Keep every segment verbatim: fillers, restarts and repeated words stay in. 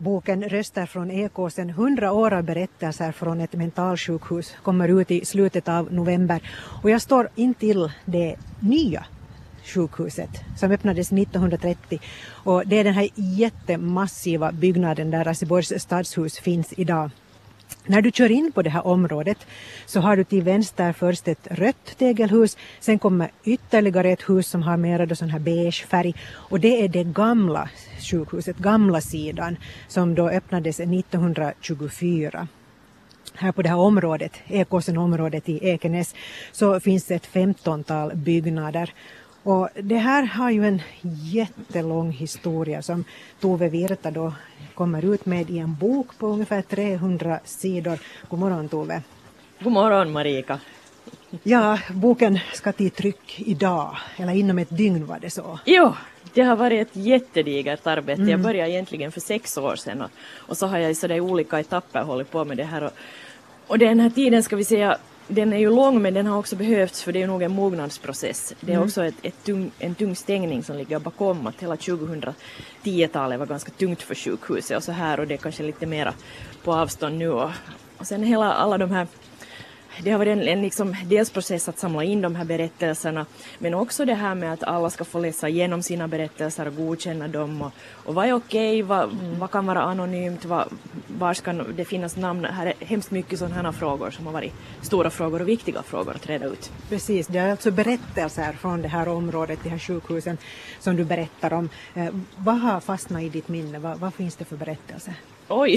Boken Röster från Ekåsen, hundra år av berättelser från ett mentalsjukhus, kommer ut i slutet av november. Och jag står intill det nya sjukhuset som öppnades nittonhundratrettio. Och det är den här jättemassiva byggnaden där Raseborgs stadshus finns idag. När du kör in på det här området så har du till vänster först ett rött tegelhus. Sen kommer ytterligare ett hus som har mer då sån här beige färg. Och det är det gamla sjukhuset, gamla sidan, som då öppnades nittonhundratjugofyra. Här på det här området, Ekåsen-området i Ekenäs, så finns det ett femtontal byggnader. Och det här har ju en jättelång historia som Tove Virta då kommer ut med i en bok på ungefär trehundra sidor. God morgon, Tove. God morgon, Marika. Ja, boken ska till tryck idag, eller inom ett dygn var det så. Jo, det har varit ett jättedigert arbete. Mm. Jag började egentligen för sex år sedan och, och så har jag i sådär olika etapper hållit på med det här. Och, och den här tiden ska vi säga, den är ju lång men den har också behövts för det är nog en mognadsprocess. Det är Mm. också ett, ett tung, en tung stängning som ligger bakom att hela tjugohundratio-talet var ganska tungt för sjukhuset och så här och det är kanske lite mera på avstånd nu. Och, och sen hela alla de här, det har varit en, en liksom dels process att samla in de här berättelserna men också det här med att alla ska få läsa igenom sina berättelser och godkänna dem och, och vad är okej, vad, mm. vad kan vara anonymt, vad, var ska det finnas namn. Här är hemskt mycket sådana här frågor som har varit stora frågor och viktiga frågor att reda ut. Precis, det är alltså berättelser från det här området, de här sjukhusen som du berättar om. Eh, vad har fastnat i ditt minne? Vad, vad finns det för berättelser? Oj,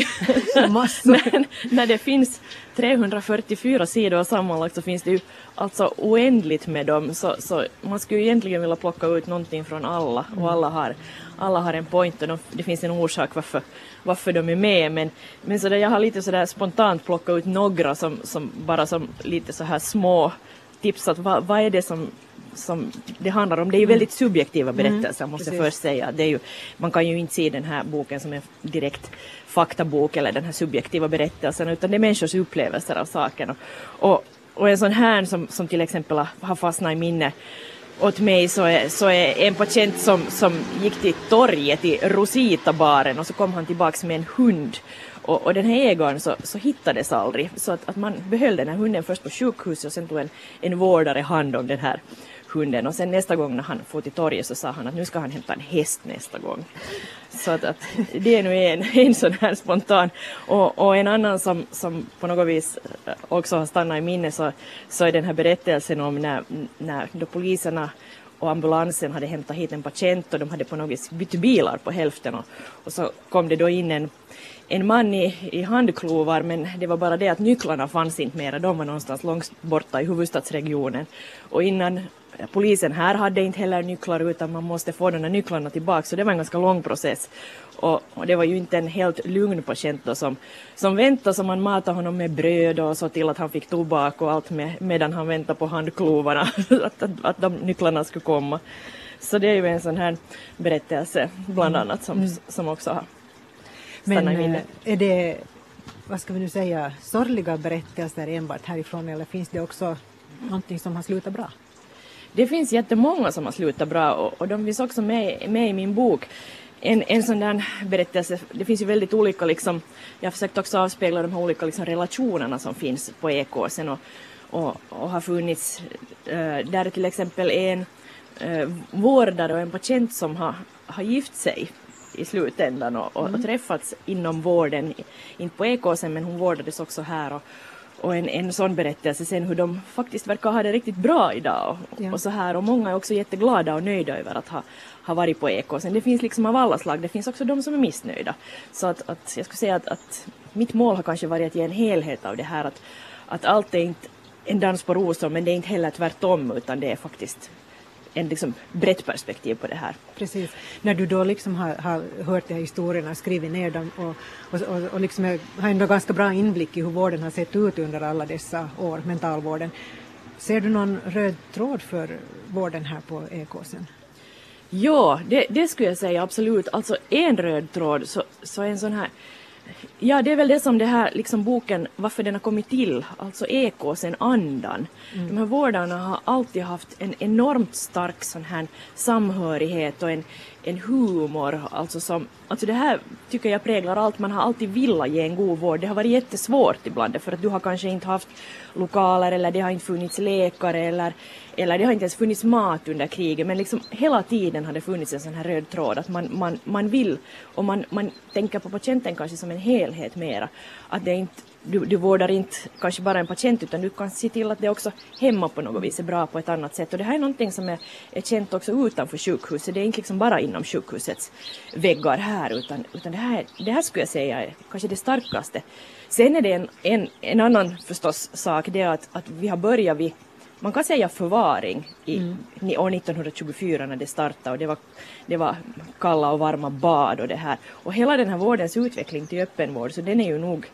när, när det finns trehundrafyrtiofyra sidor sammanlagt så finns det ju alltså oändligt med dem så, så man skulle ju egentligen vilja plocka ut någonting från alla och alla har, alla har en point och de, det finns en orsak varför, varför de är med men, men så där, jag har lite sådär spontant plockat ut några som, som bara som lite så här små tips att vad, vad är det som som det handlar om. Det är ju väldigt subjektiva berättelser mm, måste jag först säga. Det är ju, man kan ju inte se den här boken som en direkt faktabok eller den här subjektiva berättelsen utan det är människors upplevelser av saken. Och, och, och en sån här som, som till exempel har fastnat i minne åt mig så är, så är en patient som, som gick till torget i Rosita-baren och så kom han tillbaks med en hund. Och, och den här ägaren så, så hittades aldrig. Så att, att man behöll den här hunden först på sjukhuset och sen tog en, en vårdare hand om den här hunden. Och sen nästa gång när han får till torget så sa han att nu ska han hämta en häst nästa gång. Så att, att det är nu en, en sån här spontan. Och, och en annan som, som på något vis också har stannat i minne så, så är den här berättelsen om när, när då poliserna och ambulansen hade hämtat hit en patient och de hade på något vis bytt bilar på hälften och, och så kom det då in en, en man i, i handklovar men det var bara det att nycklarna fanns inte mera, de var någonstans långt borta i huvudstadsregionen och innan polisen här hade inte heller nycklar utan man måste få de här nycklarna tillbaka så det var en ganska lång process och, och det var ju inte en helt lugn patient då som, som väntade så man matade honom med bröd och så till att han fick tobak och allt med, medan han väntade på handklovarna att, att, att de nycklarna skulle komma. Så det är ju en sån här berättelse bland annat som, mm. som också har stannat Men, i minne. är det, vad ska vi nu säga, sorgliga berättelser enbart härifrån eller finns det också någonting som har slutat bra? Det finns jättemånga som har slutat bra och, och de finns också med, med i min bok. En, en sån där berättelse, det finns ju väldigt olika liksom, jag har försökt också avspegla de här olika liksom, relationerna som finns på Ekåsen och, och, och har funnits uh, där är till exempel en uh, vårdare och en patient som har, har gift sig i slutändan och, och, mm. och träffats inom vården, inte på Ekåsen men hon vårdades också här och Och en, en sån berättelse sen hur de faktiskt verkar ha det riktigt bra idag och, ja. och så här. Och många är också jätteglada och nöjda över att ha, ha varit på Ekåsen. Det finns liksom av alla slag. Det finns också de som är missnöjda. Så att, att jag skulle säga att, att mitt mål har kanske varit att ge en helhet av det här. Att, att allt är inte en dans på rosor men det är inte heller tvärtom utan det är faktiskt en liksom brett perspektiv på det här. Precis. När du då liksom har, har hört de här historierna, skrivit ner dem och, och, och, och liksom har ändå ganska bra inblick i hur vården har sett ut under alla dessa år, mentalvården. Ser du någon röd tråd för vården här på Ekåsen? Ja, det, det skulle jag säga absolut. Alltså en röd tråd så, så en sån här. Ja, det är väl det som det här liksom boken, varför den har kommit till, alltså Ekåsen andan. Mm. De här vårdarna har alltid haft en enormt stark sån här samhörighet och en, en humor, alltså som, alltså det här tycker jag präglar allt. Man har alltid velat ge en god vård. Det har varit jättesvårt ibland för att du har kanske inte haft lokaler eller det har inte funnits läkare eller, eller det har inte ens funnits mat under kriget. Men liksom hela tiden har det funnits en sån här röd tråd att man, man, man vill och man, man tänker på patienten kanske som en helhet mera. Att det inte Du, du vårdar inte kanske bara en patient utan du kan se till att det också hemma på något vis är bra på ett annat sätt. Och det här är någonting som är, är känt också utanför sjukhuset. Det är inte liksom bara inom sjukhusets väggar här utan, utan det, här, det här skulle jag säga är kanske det starkaste. Sen är det en, en, en annan förstås sak, det är att, att vi har börjat vid, man kan säga förvaring i mm. år nittonhundratjugofyra när det startade och det var, det var kalla och varma bad och det här. Och hela den här vårdens utveckling till öppenvård så den är ju nog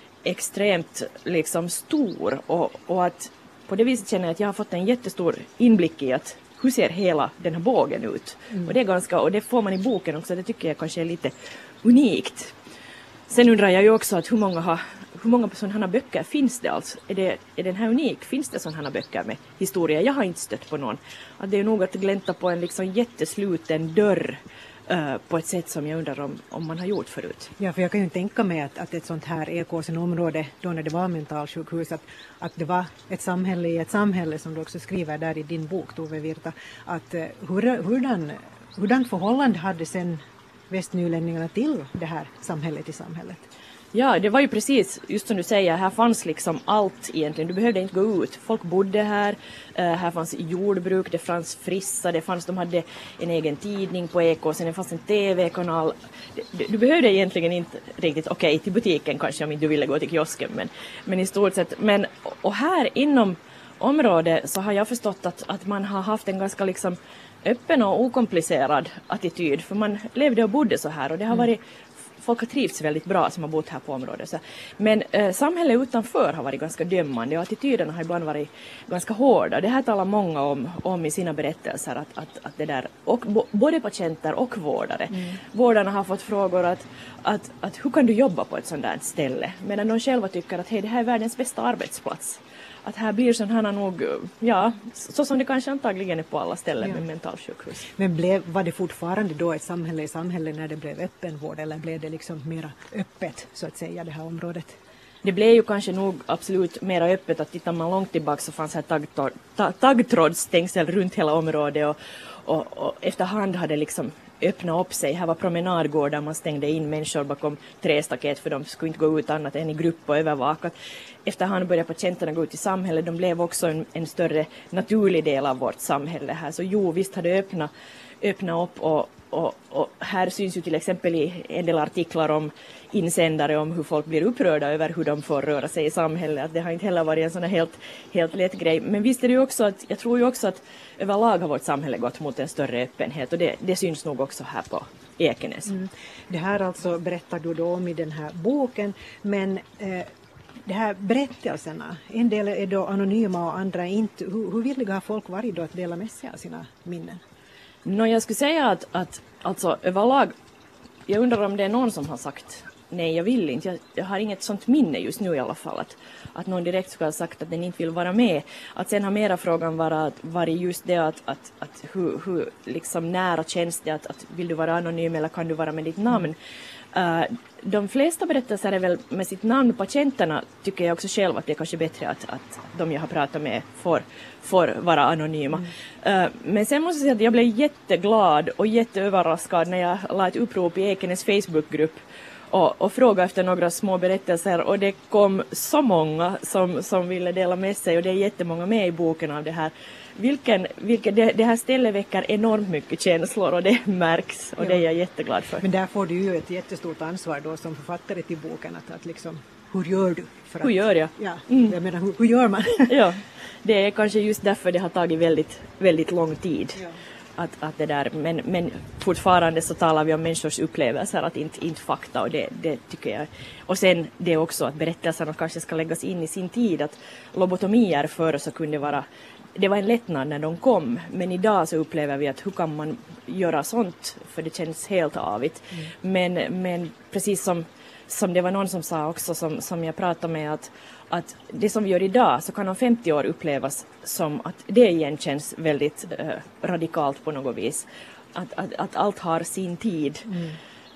extremt liksom stor och, och att på det viset känner jag att jag har fått en jättestor inblick i att hur ser hela den här bågen ut. Mm. Och det är ganska, och det får man i boken också, det tycker jag kanske är lite unikt. Sen undrar jag ju också att hur många, har, hur många sådana här böcker finns det alltså? Är, det, är den här unik? Finns det sådana här böcker med historia? Jag har inte stött på någon. Att det är nog att glänta på en liksom jättesluten dörr Uh, på ett sätt som jag undrar om, om man har gjort förut. Ja, för jag kan ju tänka mig att, att ett sånt här Ekåsen-område, då när det var mentalsjukhus, att, att det var ett samhälle i ett samhälle som du också skriver där i din bok, Tove Virta, att uh, hur, hurdan, hurdan förhållande hade sen västnylänningarna till det här samhället i samhället? Ja, det var ju precis, just som du säger, här fanns liksom allt egentligen. Du behövde inte gå ut. Folk bodde här, uh, här fanns jordbruk, det fanns frissa, det fanns, de hade en egen tidning på Ekåsen, det fanns en tv-kanal. Du, du behövde egentligen inte riktigt, okej, okay, till butiken kanske om inte du ville gå till kiosken, men, men i stort sett. Men, och här inom området så har jag förstått att, att man har haft en ganska liksom öppen och okomplicerad attityd, för man levde och bodde så här och det har varit folk har trivts väldigt bra som har bott här på området. Så. Men eh, samhället utanför har varit ganska dömande och attityderna har ibland varit ganska hårda. Det här talar många om, om i sina berättelser. Att, att, att det där, och bo, både patienter och vårdare. Mm. Vårdarna har fått frågor att, att, att hur kan du jobba på ett sådant där ställe? Medan de själva tycker att hej, det här är världens bästa arbetsplats. Att här blir sån här nog, ja, så som det kanske antagligen är på alla ställen ja. Med mentalsjukhus. Men blev, var det fortfarande då ett samhälle i samhälle när det blev öppenvård eller blev det liksom mera öppet så att säga det här området? Det blev ju kanske nog absolut mera öppet att tittar man långt tillbaka så fanns här taggtråd, taggtrådsstängsel runt hela området och, och, och efterhand hade liksom öppna upp sig. Här var promenadgårdar, man stängde in människor bakom trästaket för de skulle inte gå ut annat än i grupp och övervakat. Efterhand började patienterna gå ut i samhället. De blev också en, en större naturlig del av vårt samhälle här. Så jo, visst hade det öppna, öppna upp och, och, och här syns ju till exempel i en del artiklar om insändare om hur folk blir upprörda över hur de får röra sig i samhället. Att det har inte heller varit en sån här helt, helt lätt grej. Men visst är det ju också att, jag tror ju också att överlag har vårt samhälle gått mot en större öppenhet och det, det syns nog också här på Ekenäs. Mm. Det här alltså berättar du då om i den här boken, men eh, de här berättelserna, en del är då anonyma och andra inte. Hur, hur villiga har folk varit då att dela med sig av sina minnen? No, jag skulle säga att, att alltså, överlag, jag undrar om det är någon som har sagt nej, jag vill inte. Jag, jag har inget sånt minne just nu i alla fall. Att, att någon direkt skulle ha sagt att den inte vill vara med. Att sen har mera frågan varit, varit just det att, att, att hur, hur liksom nära känns det att, att vill du vara anonym eller kan du vara med ditt namn? Uh, de flesta berättelser är väl med sitt namn. Patienterna tycker jag också själv att det är kanske bättre att, att de jag har pratat med får, får vara anonyma. Mm. Uh, men sen måste jag säga att jag blev jätteglad och jätteöverraskad när jag la ett upprop i Ekenäs Facebookgrupp och, och frågade efter några små berättelser och det kom så många som, som ville dela med sig och det är jättemånga med i boken av det här. Vilken, vilken, det, det här stället väcker enormt mycket känslor och det märks och ja. Det är jag jätteglad för. Men där får du ju ett jättestort ansvar då som författare till boken att, att liksom, hur gör du? För hur att, gör jag? Ja, mm. jag menar, hur, hur gör man? Ja, det är kanske just därför det har tagit väldigt, väldigt lång tid. Ja. Att, att det där, men, men fortfarande så talar vi om människors upplevelser, att inte, inte fakta och det, det tycker jag. Och sen det också att berättelserna kanske ska läggas in i sin tid, att lobotomier förr så kunde vara, det var en lättnad när de kom, men idag så upplever vi att hur kan man göra sånt, för det känns helt avigt. Mm. Men, men precis som, som det var någon som sa också, som, som jag pratade med, att att det som vi gör idag så kan om femtio år upplevas som att det igen känns väldigt eh, radikalt på något vis. Att, att, att allt har sin tid. Mm.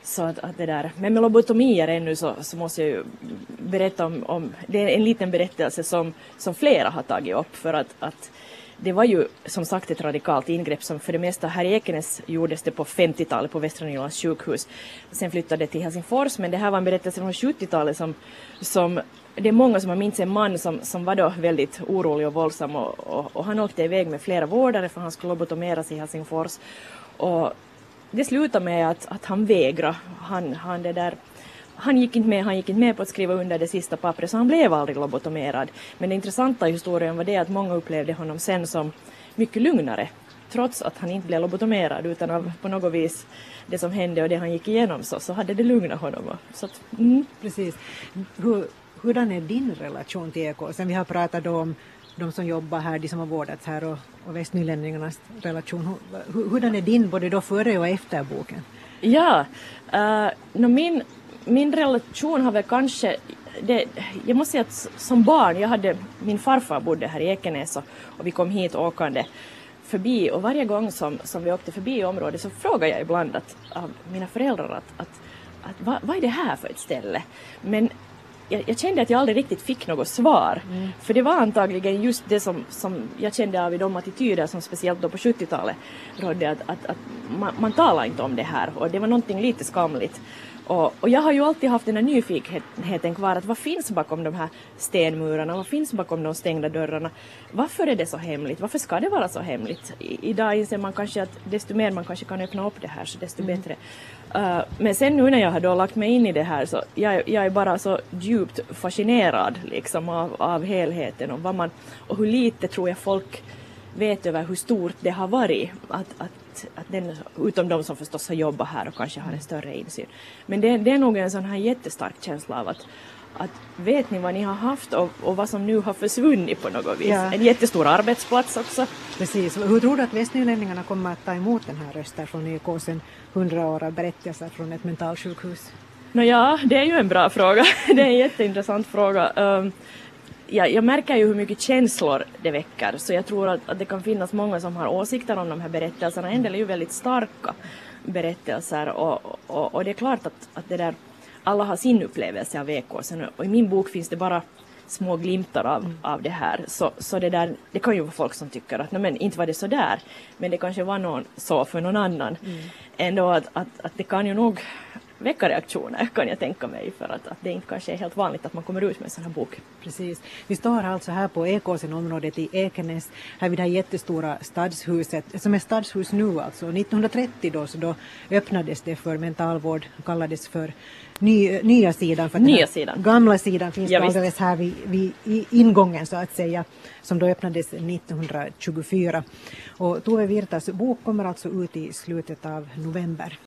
Så att, att det där. Men med lobotomier ännu så, så måste jag ju berätta om, om, det är en liten berättelse som, som flera har tagit upp, för att, att det var ju som sagt ett radikalt ingrepp som för det mesta här i Ekenäs gjordes det på femtiotalet på Västra Nylands sjukhus. Sen flyttade det till Helsingfors, men det här var en berättelse från sjuttiotalet som, som det är många som har minns en man som, som var då väldigt orolig och våldsam och, och, och han åkte iväg med flera vårdare för han skulle lobotomeras i Helsingfors. Och det slutade med att, att han vägrade. Han, han, det där, han, gick inte med, han gick inte med på att skriva under det sista pappret, så han blev aldrig lobotomerad. Men det intressanta i historien var det att många upplevde honom sen som mycket lugnare. Trots att han inte blev lobotomerad, utan av på något vis det som hände och det han gick igenom så, så hade det lugnat honom. Så att, mm. Precis. Hur, hurdan är din relation till E K? Sen vi har pratat om de som jobbar här, de som har vårdats här och, och västnylänningarnas relation. Hur, hurdan är din både då före och efter boken? Ja, uh, no, min, min relation har väl kanske, det, jag måste säga att som barn, jag hade, min farfar bodde här i Ekenäs och, och vi kom hit åkande förbi och varje gång som, som vi åkte förbi området så frågade jag ibland att, av mina föräldrar att, att, att vad, vad är det här för ett ställe? Men Jag, jag kände att jag aldrig riktigt fick något svar. Mm. För det var antagligen just det som, som jag kände av i de attityder som speciellt då på sjuttiotalet rådde. Att, att, att man, man talar inte om det här. Och det var någonting lite skamligt. Och, och jag har ju alltid haft den här nyfikenheten kvar. Att vad finns bakom de här stenmurarna? Vad finns bakom de stängda dörrarna? Varför är det så hemligt? Varför ska det vara så hemligt? I, idag inser man kanske att desto mer man kanske kan öppna upp det här så desto mm. bättre. Uh, men sen nu när jag har då lagt mig in i det här så jag, jag är bara så djupt fascinerad liksom av, av helheten och, vad man, och hur lite tror jag folk vet över hur stort det har varit. Att, att, att den, utom de som förstås har jobbat här och kanske har en större insyn. Men det, det är nog en sån här jättestark känsla av att, att vet ni vad ni har haft och, och vad som nu har försvunnit på något vis. Ja. En jättestor arbetsplats också. Precis. Hur tror du att västnylänningarna kommer att ta emot den här rösten från E K sen hundra år av berättelser från ett mentalsjukhus? Nå ja, det är ju en bra fråga. Det är en jätteintressant fråga. Um, ja, jag märker ju hur mycket känslor det väcker. Så jag tror att, att det kan finnas många som har åsikter om de här berättelserna. En del är ju väldigt starka berättelser. Och, och, och det är klart att, att det där, alla har sin upplevelse av E K. Sen, och i min bok finns det bara små glimtar av, mm. av det här. Så, så det där, det kan ju vara folk som tycker att nej, men inte var det så där. Men det kanske var någon så för någon annan. Mm. Ändå att, att, att det kan ju nog väcka reaktioner kan jag tänka mig. För att, att det inte kanske är helt vanligt att man kommer ut med en sån här bok. Precis. Vi står alltså här på E K-området i Ekenäs. Här vid det här jättestora stadshuset. Som är stadshus nu alltså. nittonhundratrettio då, så då öppnades det för mentalvård. Kallades för ny, nya sidan. För nya sidan. Gamla sidan finns ja, alldeles här vid, vid i ingången så att säga. Som då öppnades nittonhundratjugofyra. Och Tove Virtas bok kommer alltså ut i slutet av november.